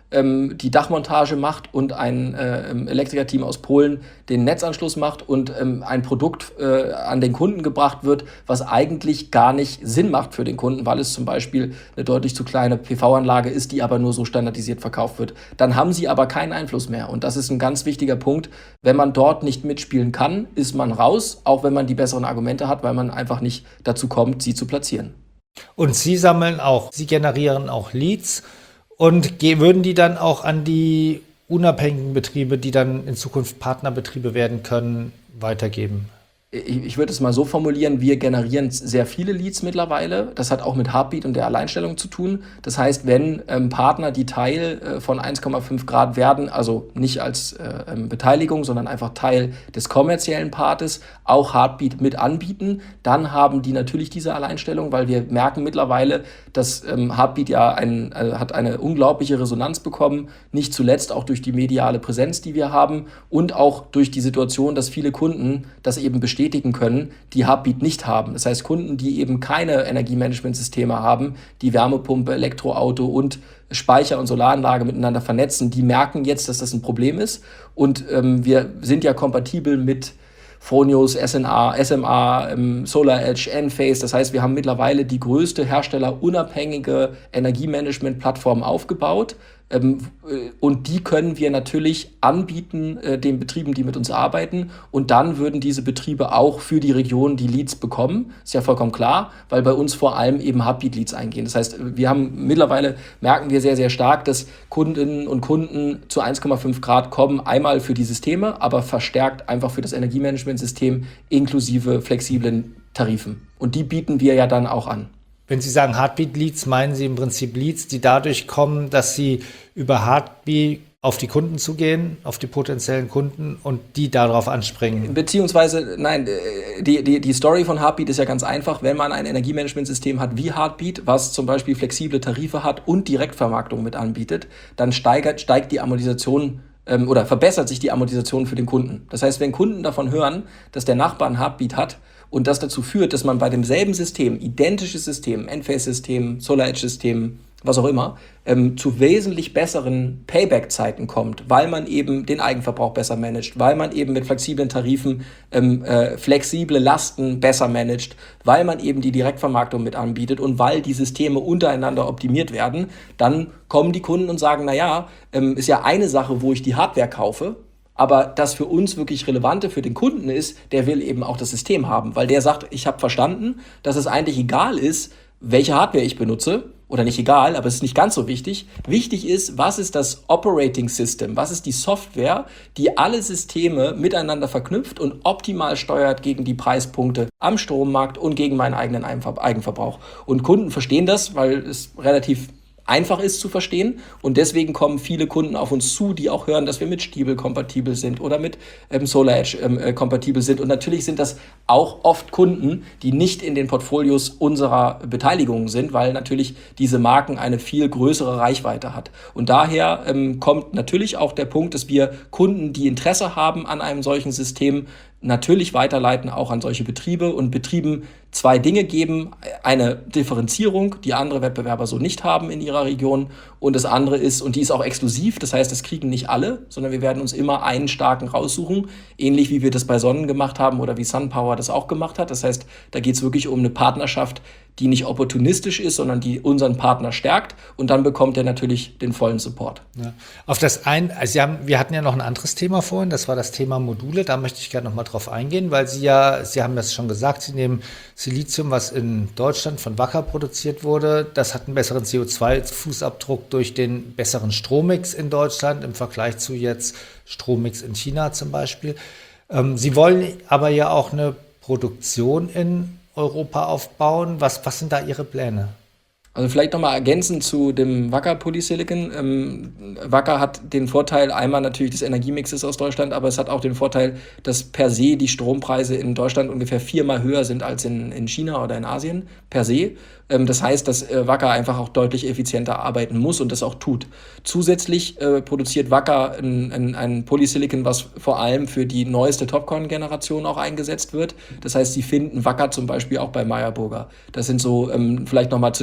ähm, die Dachmontage macht und ein äh, Elektrikerteam aus Polen den Netzanschluss macht und ähm, ein Produkt äh, an den Kunden gebracht wird, was eigentlich gar nicht Sinn macht für den Kunden, weil es zum Beispiel eine deutlich zu kleine P V-Anlage ist, die aber nur so standardisiert verkauft wird. Dann haben sie aber keinen Einfluss mehr. Und das ist ein ganz wichtiger Punkt. Wenn man dort nicht mitspielen kann, ist man raus, auch wenn man die besseren Argumente hat, weil man einfach nicht dazu kommt, sie zu platzieren. Und Sie sammeln auch, Sie generieren auch Leads und ge- würden die dann auch an die unabhängigen Betriebe, die dann in Zukunft Partnerbetriebe werden können, weitergeben? Ich, ich würde es mal so formulieren, wir generieren sehr viele Leads mittlerweile. Das hat auch mit Heartbeat und der Alleinstellung zu tun. Das heißt, wenn ähm, Partner, die Teil äh, von eins Komma fünf Grad werden, also nicht als äh, ähm, Beteiligung, sondern einfach Teil des kommerziellen Partes, auch Heartbeat mit anbieten, dann haben die natürlich diese Alleinstellung, weil wir merken mittlerweile, dass ähm, Heartbeat ja ein, äh, hat eine unglaubliche Resonanz bekommen, nicht zuletzt auch durch die mediale Präsenz, die wir haben und auch durch die Situation, dass viele Kunden das eben bestätigen können, die Heartbeat nicht haben. Das heißt, Kunden, die eben keine Energiemanagementsysteme haben, die Wärmepumpe, Elektroauto und Speicher und Solaranlage miteinander vernetzen, die merken jetzt, dass das ein Problem ist. Und ähm, wir sind ja kompatibel mit Fronius, S N A, S M A, ähm, SolarEdge, Enphase. Das heißt, wir haben mittlerweile die größte herstellerunabhängige Energiemanagement-Plattform aufgebaut. Ähm, äh, und die können wir natürlich anbieten äh, den Betrieben, die mit uns arbeiten. Und dann würden diese Betriebe auch für die Region die Leads bekommen. Ist ja vollkommen klar, weil bei uns vor allem eben Heartbeat-Leads eingehen. Das heißt, wir haben mittlerweile, merken wir sehr, sehr stark, dass Kundinnen und Kunden zu eins Komma fünf Grad kommen, einmal für die Systeme, aber verstärkt einfach für das Energiemanagementsystem inklusive flexiblen Tarifen. Und die bieten wir ja dann auch an. Wenn Sie sagen Heartbeat-Leads, meinen Sie im Prinzip Leads, die dadurch kommen, dass Sie über Heartbeat auf die Kunden zugehen, auf die potenziellen Kunden und die darauf anspringen? Beziehungsweise, nein, die, die, die Story von Heartbeat ist ja ganz einfach. Wenn man ein Energiemanagementsystem hat wie Heartbeat, was zum Beispiel flexible Tarife hat und Direktvermarktung mit anbietet, dann steigert, steigt die Amortisation ähm, oder verbessert sich die Amortisation für den Kunden. Das heißt, wenn Kunden davon hören, dass der Nachbar ein Heartbeat hat, und das dazu führt, dass man bei demselben System, identisches System, Enphase-System, SolarEdge-System, was auch immer, ähm, zu wesentlich besseren Payback-Zeiten kommt, weil man eben den Eigenverbrauch besser managt, weil man eben mit flexiblen Tarifen ähm, äh, flexible Lasten besser managt, weil man eben die Direktvermarktung mit anbietet und weil die Systeme untereinander optimiert werden, dann kommen die Kunden und sagen, naja, ähm, ist ja eine Sache, wo ich die Hardware kaufe, aber das für uns wirklich Relevante für den Kunden ist, der will eben auch das System haben, weil der sagt, ich habe verstanden, dass es eigentlich egal ist, welche Hardware ich benutze, oder nicht egal, aber es ist nicht ganz so wichtig. Wichtig ist, was ist das Operating System, was ist die Software, die alle Systeme miteinander verknüpft und optimal steuert gegen die Preispunkte am Strommarkt und gegen meinen eigenen Eigenverbrauch. Und Kunden verstehen das, weil es relativ einfach ist zu verstehen und deswegen kommen viele Kunden auf uns zu, die auch hören, dass wir mit Stiebel kompatibel sind oder mit ähm, SolarEdge ähm, äh, kompatibel sind und natürlich sind das auch oft Kunden, die nicht in den Portfolios unserer Beteiligungen sind, weil natürlich diese Marken eine viel größere Reichweite hat und daher ähm, kommt natürlich auch der Punkt, dass wir Kunden, die Interesse haben an einem solchen System, natürlich weiterleiten auch an solche Betriebe und Betrieben zwei Dinge geben. Eine Differenzierung, die andere Wettbewerber so nicht haben in ihrer Region. Und das andere ist, und die ist auch exklusiv, das heißt, das kriegen nicht alle, sondern wir werden uns immer einen starken raussuchen, ähnlich wie wir das bei Sonnen gemacht haben oder wie SunPower das auch gemacht hat. Das heißt, da geht es wirklich um eine Partnerschaft, die nicht opportunistisch ist, sondern die unseren Partner stärkt und dann bekommt er natürlich den vollen Support. Ja. Auf das ein, also Sie haben, wir hatten ja noch ein anderes Thema vorhin, das war das Thema Module, da möchte ich gerne noch mal drauf eingehen, weil Sie ja, Sie haben das schon gesagt, Sie nehmen Silizium, was in Deutschland von Wacker produziert wurde, das hat einen besseren C O zwei Fußabdruck durch den besseren Strommix in Deutschland im Vergleich zu jetzt Strommix in China zum Beispiel. Ähm, Sie wollen aber ja auch eine Produktion in Europa aufbauen. Was, was sind da Ihre Pläne? Also vielleicht nochmal ergänzend zu dem Wacker Polysilicon. Ähm, Wacker hat den Vorteil einmal natürlich des Energiemixes aus Deutschland, aber es hat auch den Vorteil, dass per se die Strompreise in Deutschland ungefähr viermal höher sind als in, in China oder in Asien, per se. Ähm, das heißt, dass äh, Wacker einfach auch deutlich effizienter arbeiten muss und das auch tut. Zusätzlich äh, produziert Wacker ein, ein, ein Polysilicon, was vor allem für die neueste Topcon-Generation auch eingesetzt wird. Das heißt, Sie finden Wacker zum Beispiel auch bei Meyer Burger. Das sind so, ähm, vielleicht nochmal zu dem Thema Wacker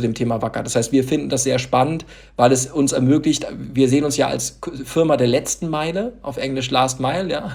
Wacker. Das heißt, wir finden das sehr spannend, weil es uns ermöglicht, wir sehen uns ja als Firma der letzten Meile, auf Englisch Last Mile, ja.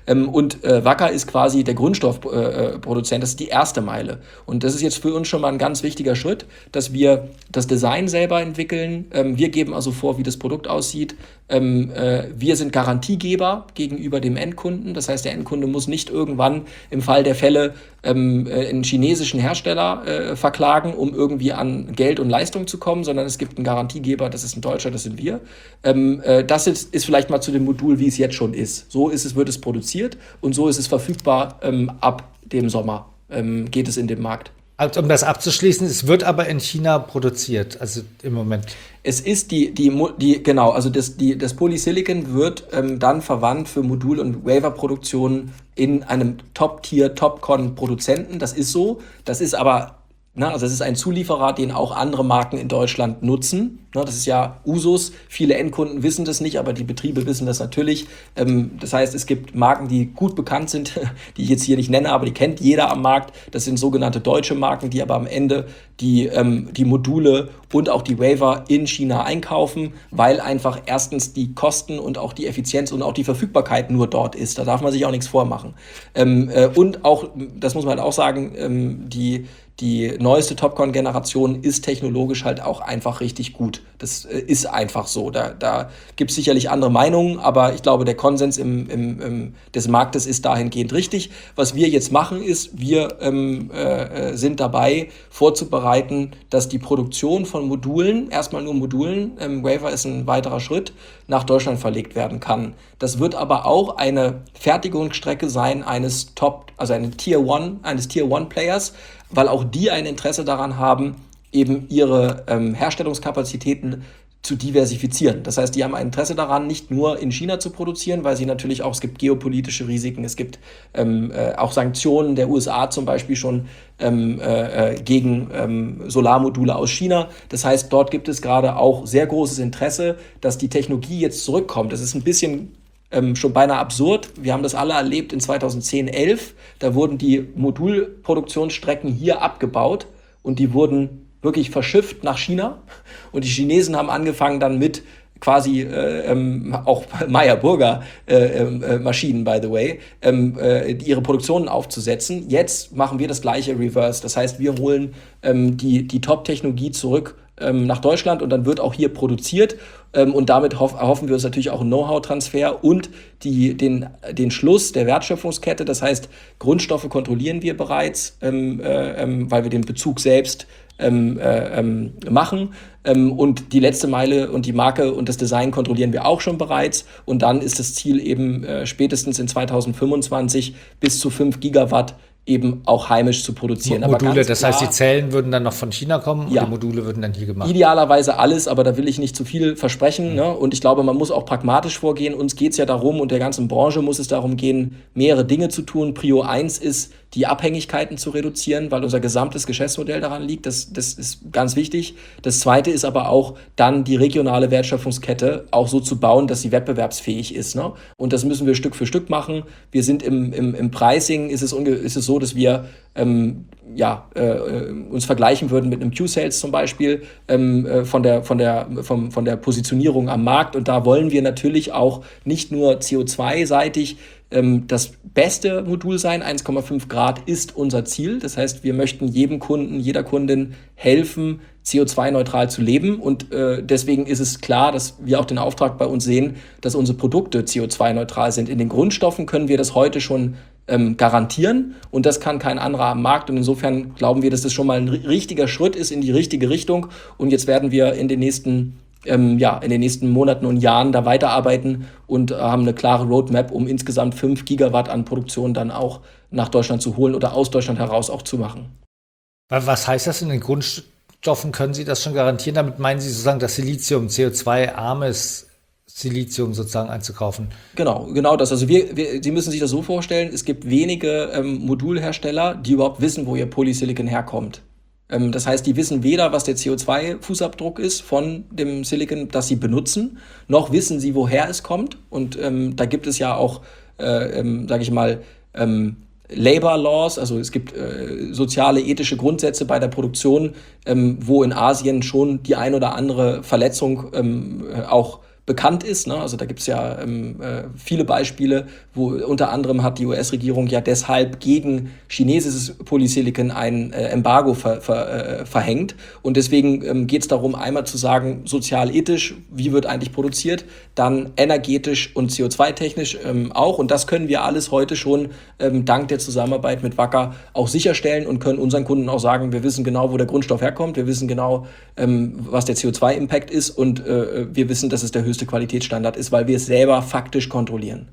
Und äh, Wacker ist quasi der Grundstoffproduzent, äh, das ist die erste Meile. Und das ist jetzt für uns schon mal ein ganz wichtiger Schritt, dass wir das Design selber entwickeln. Ähm, wir geben also vor, wie das Produkt aussieht. Ähm, äh, wir sind Garantiegeber gegenüber dem Endkunden. Das heißt, der Endkunde muss nicht irgendwann im Fall der Fälle ähm, äh, einen chinesischen Hersteller äh, verklagen, um irgendwie an Geld und Leistung zu kommen, sondern es gibt einen Garantiegeber, das ist ein Deutscher, das sind wir. Ähm, äh, das ist, ist vielleicht mal zu dem Modul, wie es jetzt schon ist. So ist es, wird es produziert und so ist es verfügbar ähm, ab dem Sommer. Ähm, geht es in den Markt. Also, um das abzuschließen, es wird aber in China produziert, also im Moment. Es ist die, die, die genau, also das, die, das Polysilicon wird ähm, dann verwandt für Modul- und Wafer-Produktionen in einem Top-Tier, Top-Con-Produzenten. Das ist so. Das ist aber, ne, also das ist ein Zulieferer, den auch andere Marken in Deutschland nutzen. Ne, das ist ja Usus. Viele Endkunden wissen das nicht, aber die Betriebe wissen das natürlich. Ähm, das heißt, es gibt Marken, die gut bekannt sind, die ich jetzt hier nicht nenne, aber die kennt jeder am Markt. Das sind sogenannte deutsche Marken, die aber am Ende die, ähm, die Module und auch die Wafer in China einkaufen, weil einfach erstens die Kosten und auch die Effizienz und auch die Verfügbarkeit nur dort ist. Da darf man sich auch nichts vormachen. Ähm, äh, und auch, das muss man halt auch sagen, ähm, die Die neueste Topcon-Generation ist technologisch halt auch einfach richtig gut. Das äh, ist einfach so. Da, da gibt es sicherlich andere Meinungen, aber ich glaube, der Konsens im, im, im, des Marktes ist dahingehend richtig. Was wir jetzt machen, ist, wir ähm, äh, sind dabei, vorzubereiten, dass die Produktion von Modulen, erstmal nur Modulen, ähm, Wafer ist ein weiterer Schritt, nach Deutschland verlegt werden kann. Das wird aber auch eine Fertigungsstrecke sein eines Top, also eine Tier One, eines Tier One Players, weil auch die ein Interesse daran haben, eben ihre ähm, Herstellungskapazitäten zu diversifizieren. Das heißt, die haben ein Interesse daran, nicht nur in China zu produzieren, weil sie natürlich auch, es gibt geopolitische Risiken, es gibt ähm, äh, auch Sanktionen der U S A zum Beispiel schon ähm, äh, gegen ähm, Solarmodule aus China. Das heißt, dort gibt es gerade auch sehr großes Interesse, dass die Technologie jetzt zurückkommt. Das ist ein bisschen Ähm, schon beinahe absurd. Wir haben das alle erlebt in zweitausendzehn, elf. Da wurden die Modulproduktionsstrecken hier abgebaut und die wurden wirklich verschifft nach China. Und die Chinesen haben angefangen dann mit quasi äh, ähm, auch Meyer-Burger äh, äh, Maschinen, by the way, ähm, äh, ihre Produktionen aufzusetzen. Jetzt machen wir das gleiche Reverse. Das heißt, wir holen ähm, die, die Top-Technologie zurück ähm, nach Deutschland und dann wird auch hier produziert. Ähm, und damit hoff, erhoffen wir uns natürlich auch einen Know-how-Transfer und die, den, den Schluss der Wertschöpfungskette. Das heißt, Grundstoffe kontrollieren wir bereits, ähm, äh, ähm, weil wir den Bezug selbst ähm, äh, ähm, machen. Ähm, und die letzte Meile und die Marke und das Design kontrollieren wir auch schon bereits. Und dann ist das Ziel eben äh, spätestens in zweitausendfünfundzwanzig bis zu fünf Gigawatt eben auch heimisch zu produzieren. Module, aber ganz das klar, heißt, die Zellen würden dann noch von China kommen ja, und die Module würden dann hier gemacht. Idealerweise alles, aber da will ich nicht zu viel versprechen. Mhm. Ne? Und ich glaube, man muss auch pragmatisch vorgehen. Uns geht es ja darum, und der ganzen Branche muss es darum gehen, mehrere Dinge zu tun. Prio eins ist, die Abhängigkeiten zu reduzieren, weil unser gesamtes Geschäftsmodell daran liegt. Das, das ist ganz wichtig. Das Zweite ist aber auch, dann die regionale Wertschöpfungskette auch so zu bauen, dass sie wettbewerbsfähig ist. Ne? Und das müssen wir Stück für Stück machen. Wir sind im, im, im Pricing, ist es, unge- ist es so, dass wir ähm, ja, äh, uns vergleichen würden mit einem Q-Sales zum Beispiel ähm, äh, von, der, von, der, vom, von der Positionierung am Markt. Und da wollen wir natürlich auch nicht nur C O zwei seitig ähm, das beste Modul sein. eins Komma fünf Grad ist unser Ziel. Das heißt, wir möchten jedem Kunden, jeder Kundin helfen, C O zwei neutral zu leben. Und äh, deswegen ist es klar, dass wir auch den Auftrag bei uns sehen, dass unsere Produkte C O zwei neutral sind. In den Grundstoffen können wir das heute schon ähm, garantieren und das kann kein anderer am Markt. Und insofern glauben wir, dass das schon mal ein richtiger Schritt ist in die richtige Richtung. Und jetzt werden wir in den nächsten Ähm, ja, in den nächsten Monaten und Jahren da weiterarbeiten und äh, haben eine klare Roadmap, um insgesamt fünf Gigawatt an Produktion dann auch nach Deutschland zu holen oder aus Deutschland heraus auch zu machen. Was heißt das in den Grundstoffen? Können Sie das schon garantieren? Damit meinen Sie sozusagen das Silizium, C O zwei armes Silizium sozusagen einzukaufen? Genau, genau das. Also wir, wir, Sie müssen sich das so vorstellen, es gibt wenige ähm, Modulhersteller, die überhaupt wissen, wo ihr Polysilicon herkommt. Das heißt, die wissen weder, was der C O zwei Fußabdruck ist von dem Silicon, das sie benutzen, noch wissen sie, woher es kommt. Und ähm, da gibt es ja auch, äh, ähm, sage ich mal, ähm, Labor Laws, also es gibt äh, soziale, ethische Grundsätze bei der Produktion, ähm, wo in Asien schon die ein oder andere Verletzung ähm, äh, auch bekannt ist. Ne? Also da gibt es ja ähm, äh, viele Beispiele, wo unter anderem hat die U S-Regierung ja deshalb gegen chinesisches Polysilicon ein äh, Embargo ver, ver, äh, verhängt. Und deswegen ähm, geht es darum, einmal zu sagen, sozial-ethisch, wie wird eigentlich produziert, dann energetisch und C O zwei technisch ähm, auch. Und das können wir alles heute schon ähm, dank der Zusammenarbeit mit Wacker auch sicherstellen und können unseren Kunden auch sagen, wir wissen genau, wo der Grundstoff herkommt, wir wissen genau, ähm, was der C O zwei Impact ist und äh, wir wissen, dass es der höchste Qualitätsstandard ist, weil wir es selber faktisch kontrollieren.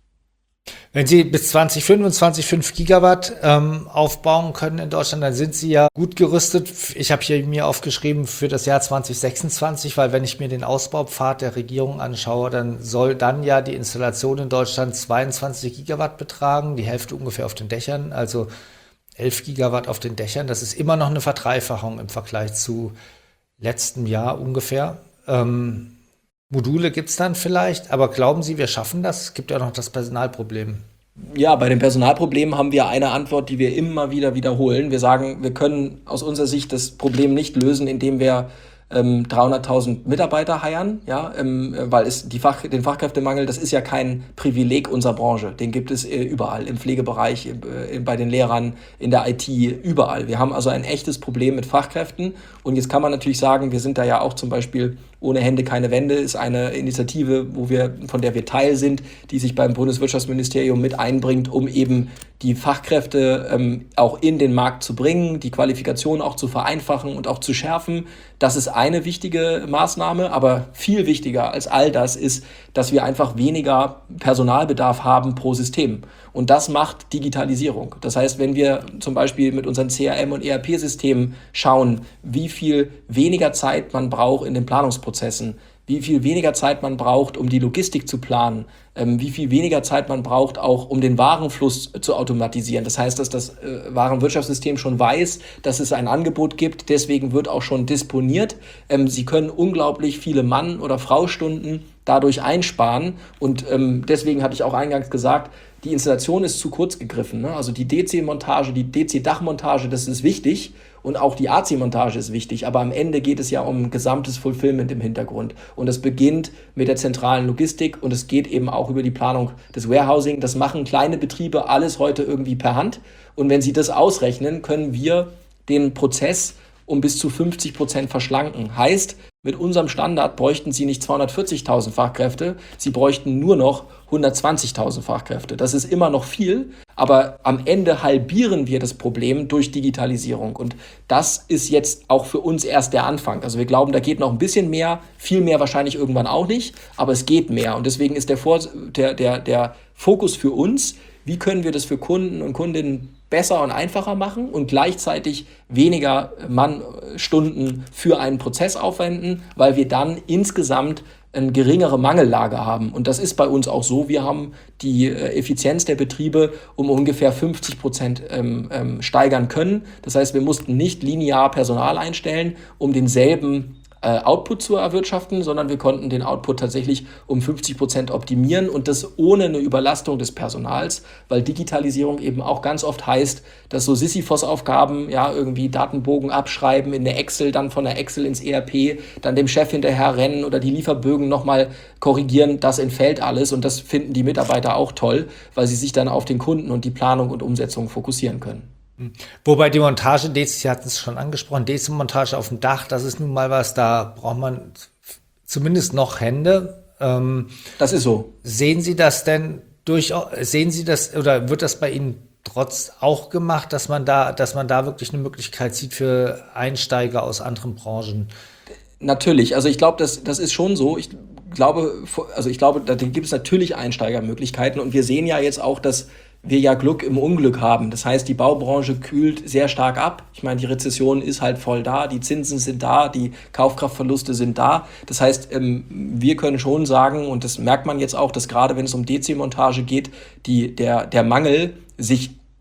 Wenn Sie bis zwanzig fünfundzwanzig fünf Gigawatt ähm, aufbauen können in Deutschland, dann sind Sie ja gut gerüstet. Ich habe hier mir aufgeschrieben für das Jahr zwanzig sechsundzwanzig, weil wenn ich mir den Ausbaupfad der Regierung anschaue, dann soll dann ja die Installation in Deutschland zweiundzwanzig Gigawatt betragen, die Hälfte ungefähr auf den Dächern, also elf Gigawatt auf den Dächern. Das ist immer noch eine Verdreifachung im Vergleich zu letztem Jahr ungefähr. Ähm, Module gibt es dann vielleicht, aber glauben Sie, wir schaffen das? Es gibt ja noch das Personalproblem. Ja, bei dem Personalproblem haben wir eine Antwort, die wir immer wieder wiederholen. Wir sagen, wir können aus unserer Sicht das Problem nicht lösen, indem wir ähm, dreihunderttausend Mitarbeiter heiern, ja, ähm, weil es die Fach, den Fachkräftemangel, das ist ja kein Privileg unserer Branche. Den gibt es äh, überall, im Pflegebereich, äh, bei den Lehrern, in der I T, überall. Wir haben also ein echtes Problem mit Fachkräften. Und jetzt kann man natürlich sagen, wir sind da ja auch zum Beispiel Ohne Hände keine Wände ist eine Initiative, wo wir, von der wir Teil sind, die sich beim Bundeswirtschaftsministerium mit einbringt, um eben die Fachkräfte ähm, auch in den Markt zu bringen, die Qualifikation auch zu vereinfachen und auch zu schärfen. Das ist eine wichtige Maßnahme, aber viel wichtiger als all das ist, dass wir einfach weniger Personalbedarf haben pro System. Und das macht Digitalisierung. Das heißt, wenn wir zum Beispiel mit unseren C R M- und E R P-Systemen schauen, wie viel weniger Zeit man braucht in den Planungsprozessen, wie viel weniger Zeit man braucht, um die Logistik zu planen, ähm, wie viel weniger Zeit man braucht, auch um den Warenfluss zu automatisieren. Das heißt, dass das äh, Warenwirtschaftssystem schon weiß, dass es ein Angebot gibt, deswegen wird auch schon disponiert. Ähm, Sie können unglaublich viele Mann- oder Fraustunden dadurch einsparen und ähm, deswegen hatte ich auch eingangs gesagt, die Installation ist zu kurz gegriffen. Ne? Also die D C-Montage, die D C-Dachmontage, das ist wichtig und auch die A C-Montage ist wichtig. Aber am Ende geht es ja um gesamtes Fulfillment im Hintergrund. Und es beginnt mit der zentralen Logistik und es geht eben auch über die Planung des Warehousing. Das machen kleine Betriebe alles heute irgendwie per Hand. Und wenn sie das ausrechnen, können wir den Prozess um bis zu fünfzig Prozent verschlanken. Heißt, mit unserem Standard bräuchten Sie nicht zweihundertvierzigtausend Fachkräfte, Sie bräuchten nur noch hundertzwanzigtausend Fachkräfte. Das ist immer noch viel, aber am Ende halbieren wir das Problem durch Digitalisierung. Und das ist jetzt auch für uns erst der Anfang. Also wir glauben, da geht noch ein bisschen mehr, viel mehr wahrscheinlich irgendwann auch nicht, aber es geht mehr. Und deswegen ist der, Vor- der, der, der Fokus für uns, wie können wir das für Kunden und Kundinnen besser und einfacher machen und gleichzeitig weniger Mannstunden für einen Prozess aufwenden, weil wir dann insgesamt eine geringere Mangellage haben. Und das ist bei uns auch so. Wir haben die Effizienz der Betriebe um ungefähr fünfzig Prozent ähm, ähm, steigern können. Das heißt, wir mussten nicht linear Personal einstellen, um denselben Output zu erwirtschaften, sondern wir konnten den Output tatsächlich um fünfzig Prozent optimieren und das ohne eine Überlastung des Personals, weil Digitalisierung eben auch ganz oft heißt, dass so Sisyphos-Aufgaben, ja, irgendwie Datenbogen abschreiben in der Excel, dann von der Excel ins E R P, dann dem Chef hinterher rennen oder die Lieferbögen nochmal korrigieren, das entfällt alles und das finden die Mitarbeiter auch toll, weil sie sich dann auf den Kunden und die Planung und Umsetzung fokussieren können. Wobei die Montage, D C, Sie hatten es schon angesprochen, D C-Montage auf dem Dach, das ist nun mal was, da braucht man zumindest noch Hände. Ähm, das ist so. Sehen Sie das denn durch, sehen Sie das oder wird das bei Ihnen trotz auch gemacht, dass man da, dass man da wirklich eine Möglichkeit sieht für Einsteiger aus anderen Branchen? Natürlich, also ich glaube, das, das ist schon so. Ich glaube, also ich glaube, da gibt es natürlich Einsteigermöglichkeiten und wir sehen ja jetzt auch, dass wir ja Glück im Unglück haben. Das heißt, die Baubranche kühlt sehr stark ab. Ich meine, die Rezession ist halt voll da, die Zinsen sind da, die Kaufkraftverluste sind da. Das heißt, wir können schon sagen, und das merkt man jetzt auch, dass gerade wenn es um D C-Montage geht, die, der, der Mangel sich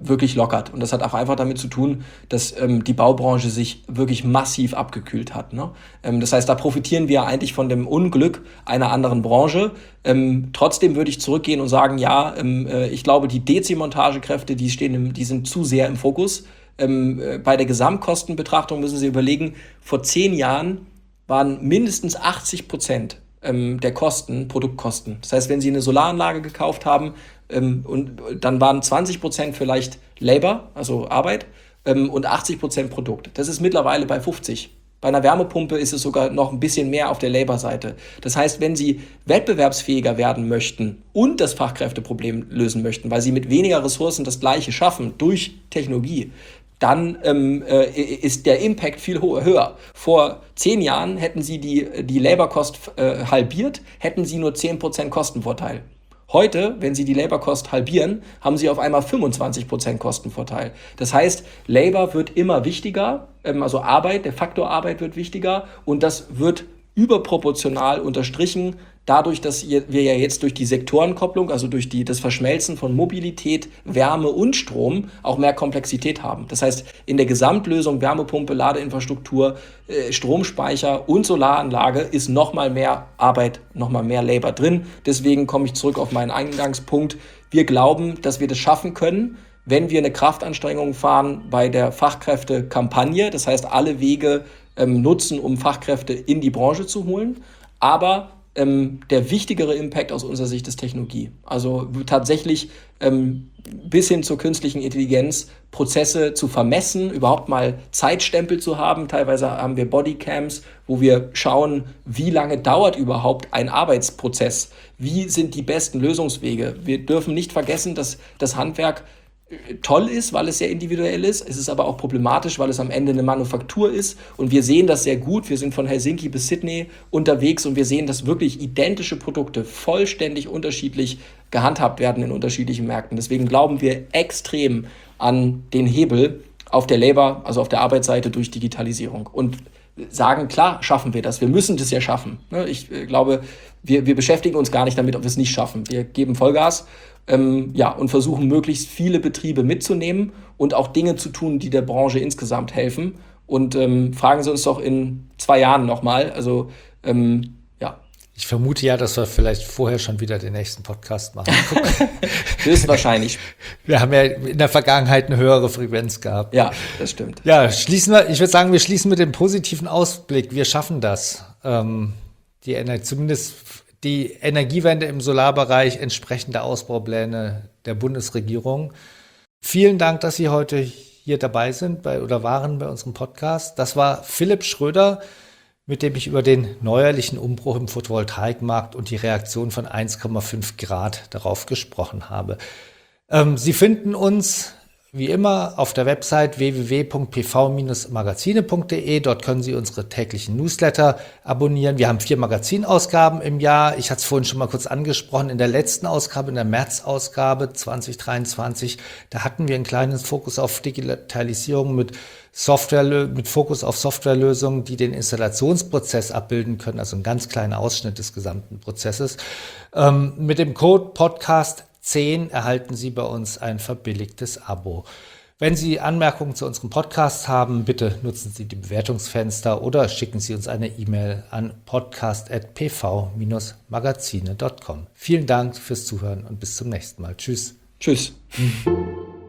wirklich lockert. Und das hat auch einfach damit zu tun, dass ähm, die Baubranche sich wirklich massiv abgekühlt hat. Ne? Ähm, das heißt, da profitieren wir eigentlich von dem Unglück einer anderen Branche. Ähm, trotzdem würde ich zurückgehen und sagen, ja, ähm, äh, ich glaube, die D C-Montagekräfte, die stehen, im, die sind zu sehr im Fokus. Ähm, äh, bei der Gesamtkostenbetrachtung müssen Sie überlegen, vor zehn Jahren waren mindestens achtzig Prozent ähm, der Kosten Produktkosten. Das heißt, wenn Sie eine Solaranlage gekauft haben, ähm, und dann waren zwanzig Prozent vielleicht Labor, also Arbeit, ähm, und achtzig Prozent Produkt. Das ist mittlerweile bei fünfzig. Bei einer Wärmepumpe ist es sogar noch ein bisschen mehr auf der Labor-Seite. Das heißt, wenn Sie wettbewerbsfähiger werden möchten und das Fachkräfteproblem lösen möchten, weil Sie mit weniger Ressourcen das Gleiche schaffen durch Technologie, dann ähm, äh, ist der Impact viel höher. Vor zehn Jahren hätten Sie die, die Labor-Cost äh, halbiert, hätten Sie nur zehn Prozent Kostenvorteil. Heute, wenn Sie die Labor-Cost halbieren, haben Sie auf einmal fünfundzwanzig Prozent Kostenvorteil. Das heißt, Labor wird immer wichtiger, ähm, also Arbeit, der Faktor Arbeit wird wichtiger und das wird überproportional unterstrichen dadurch, dass wir ja jetzt durch die Sektorenkopplung, also durch die, das Verschmelzen von Mobilität, Wärme und Strom auch mehr Komplexität haben. Das heißt, in der Gesamtlösung Wärmepumpe, Ladeinfrastruktur, äh, Stromspeicher und Solaranlage ist nochmal mehr Arbeit, nochmal mehr Labor drin. Deswegen komme ich zurück auf meinen Eingangspunkt. Wir glauben, dass wir das schaffen können, wenn wir eine Kraftanstrengung fahren bei der Fachkräftekampagne. Das heißt, alle Wege ähm, nutzen, um Fachkräfte in die Branche zu holen. Aber Ähm, der wichtigere Impact aus unserer Sicht ist Technologie. Also tatsächlich ähm, bis hin zur künstlichen Intelligenz Prozesse zu vermessen, überhaupt mal Zeitstempel zu haben. Teilweise haben wir Bodycams, wo wir schauen, wie lange dauert überhaupt ein Arbeitsprozess. Wie sind die besten Lösungswege? Wir dürfen nicht vergessen, dass das Handwerk toll ist, weil es sehr individuell ist. Es ist aber auch problematisch, weil es am Ende eine Manufaktur ist. Und wir sehen das sehr gut. Wir sind von Helsinki bis Sydney unterwegs und wir sehen, dass wirklich identische Produkte vollständig unterschiedlich gehandhabt werden in unterschiedlichen Märkten. Deswegen glauben wir extrem an den Hebel auf der Labor, also auf der Arbeitsseite durch Digitalisierung. Und sagen, klar, schaffen wir das. Wir müssen das ja schaffen. Ich glaube, wir, wir beschäftigen uns gar nicht damit, ob wir es nicht schaffen. Wir geben Vollgas. Ähm, ja, und versuchen, möglichst viele Betriebe mitzunehmen und auch Dinge zu tun, die der Branche insgesamt helfen. Und ähm, fragen Sie uns doch in zwei Jahren nochmal. Also, ähm, ja. Ich vermute ja, dass wir vielleicht vorher schon wieder den nächsten Podcast machen. Höchstwahrscheinlich. Wir haben ja in der Vergangenheit eine höhere Frequenz gehabt. Ja, das stimmt. Ja, schließen wir, ich würde sagen, wir schließen mit dem positiven Ausblick. Wir schaffen das. Ähm, die Energie, zumindest die Energiewende im Solarbereich, entsprechende Ausbaupläne der Bundesregierung. Vielen Dank, dass Sie heute hier dabei sind bei, oder waren bei unserem Podcast. Das war Philipp Schröder, mit dem ich über den neuerlichen Umbruch im Photovoltaikmarkt und die Reaktion von eins Komma fünf Grad darauf gesprochen habe. Ähm, Sie finden uns wie immer auf der Website w w w punkt p v Bindestrich magazine punkt d e. Dort können Sie unsere täglichen Newsletter abonnieren. Wir haben vier Magazinausgaben im Jahr. Ich hatte es vorhin schon mal kurz angesprochen. In der letzten Ausgabe, in der März-Ausgabe zwanzig dreiundzwanzig, da hatten wir einen kleinen Fokus auf Digitalisierung mit Software, mit Fokus auf Softwarelösungen, die den Installationsprozess abbilden können. Also ein ganz kleiner Ausschnitt des gesamten Prozesses. Ähm, mit dem Code Podcast zehn erhalten Sie bei uns ein verbilligtes Abo. Wenn Sie Anmerkungen zu unserem Podcast haben, bitte nutzen Sie die Bewertungsfenster oder schicken Sie uns eine E-Mail an podcast at p v Bindestrich magazine punkt com. Vielen Dank fürs Zuhören und bis zum nächsten Mal. Tschüss. Tschüss.